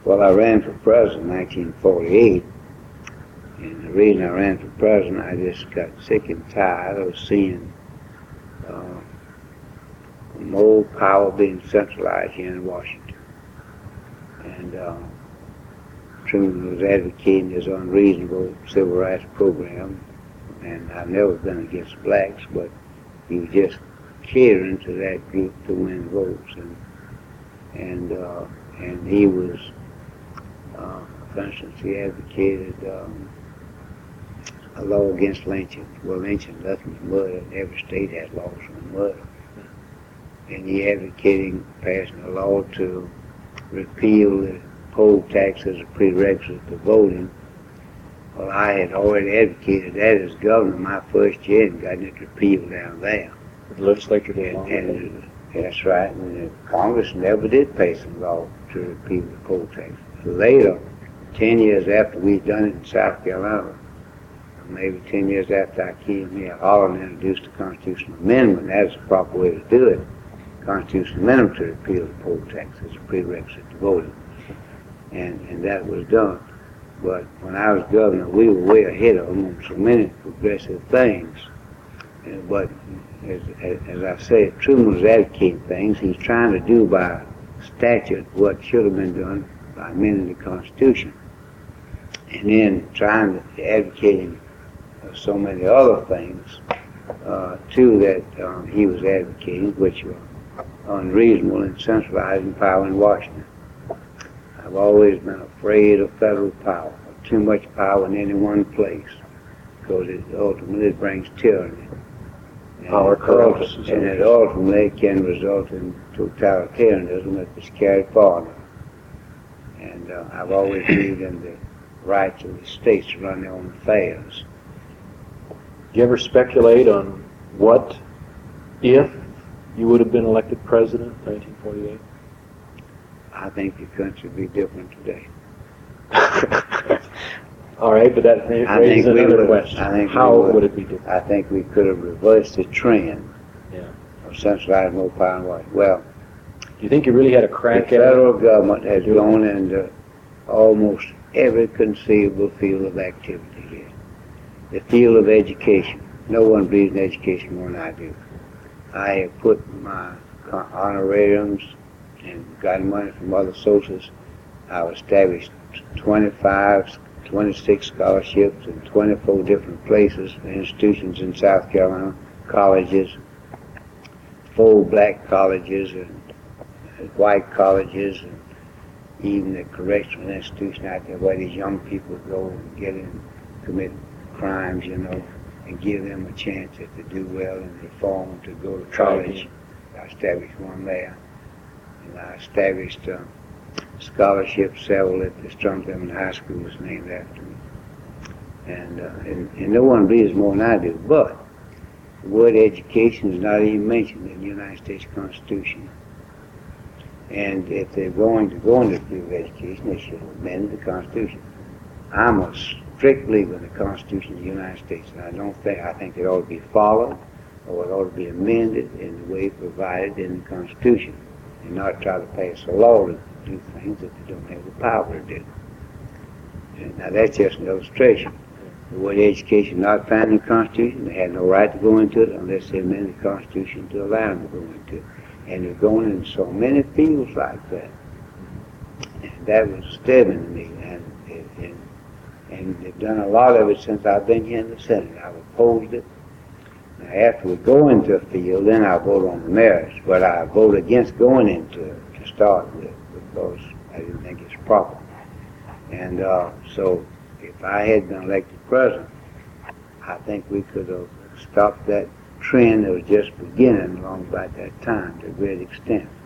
Well, I ran for president in 1948, and the reason I ran for president, I just got sick and tired of seeing more power being centralized here in Washington. And Truman was advocating his unreasonable civil rights program, and I've never been against blacks, but he was just catering to that group to win votes, and he was, for instance, he advocated a law against lynching. Well, lynching, nothing but murder. Every state has laws on murder. And he advocating passing a law to repeal the poll tax as a prerequisite to voting. Well, I had already advocated that as governor my first year and gotten it repealed down there. The legislature did. And that's right. And the Congress never did pass a law to repeal the poll tax. Later, 10 years after we'd done it in South Carolina, maybe 10 years after I came here, Holland introduced a constitutional amendment. That's the proper way to do it. Constitutional amendment to repeal the poll tax as a prerequisite to voting. And that was done. But when I was governor, we were way ahead of them on so many progressive things. But as I said, Truman was advocating things. He's trying to do by statute what should have been done by amending the Constitution. And then trying to advocating so many other things, too, that he was advocating, which were unreasonable and centralizing power in Washington. I've always been afraid of federal power, of too much power in any one place, because it ultimately brings tyranny. Power corrupts. And it ultimately can result in totalitarianism if it's carried far enough. And I've always believed in the rights of the states to run their own affairs. Do you ever speculate on what if you would have been elected president in 1948? I think the country would be different today. All right, but that raises another question. How would it be different? I think we could have reversed the trend of centralizing more power in Washington. Well, do you think you really had a crack at it? The federal government has gone into almost every conceivable field of activity here. The field of education. No one believes in education more than I do. I have put my honorariums and gotten money from other sources. I've established 26 scholarships in 24 different places, institutions in South Carolina, colleges, 4 black colleges and white colleges, and even the correctional institution out there where these young people go and get in, commit crimes, and give them a chance if they do well and reform to go to college. I established one there. And I established scholarship several at the Strumberg High School was named after me. And no one believes more than I do. But the word education is not even mentioned in the United States Constitution. And if they're going to go into the field of education, they should amend the Constitution. I'm a strict believer in the Constitution of the United States, and I think it ought to be followed, or it ought to be amended in the way provided in the Constitution, and not try to pass a law to do things that they don't have the power to do. And now that's just an illustration. The word education not found in the Constitution, they had no right to go into it unless they amended the Constitution to allow them to go into it. And they're going in so many fields like that. And that was disturbing to me. And they've done a lot of it since I've been here in the Senate. I've opposed it. Now, after we go into a field, then I vote on the merits. But I vote against going into it to start with because I didn't think it's proper. And so if I had been elected president, I think we could have stopped that trend that was just beginning along about that time to a great extent.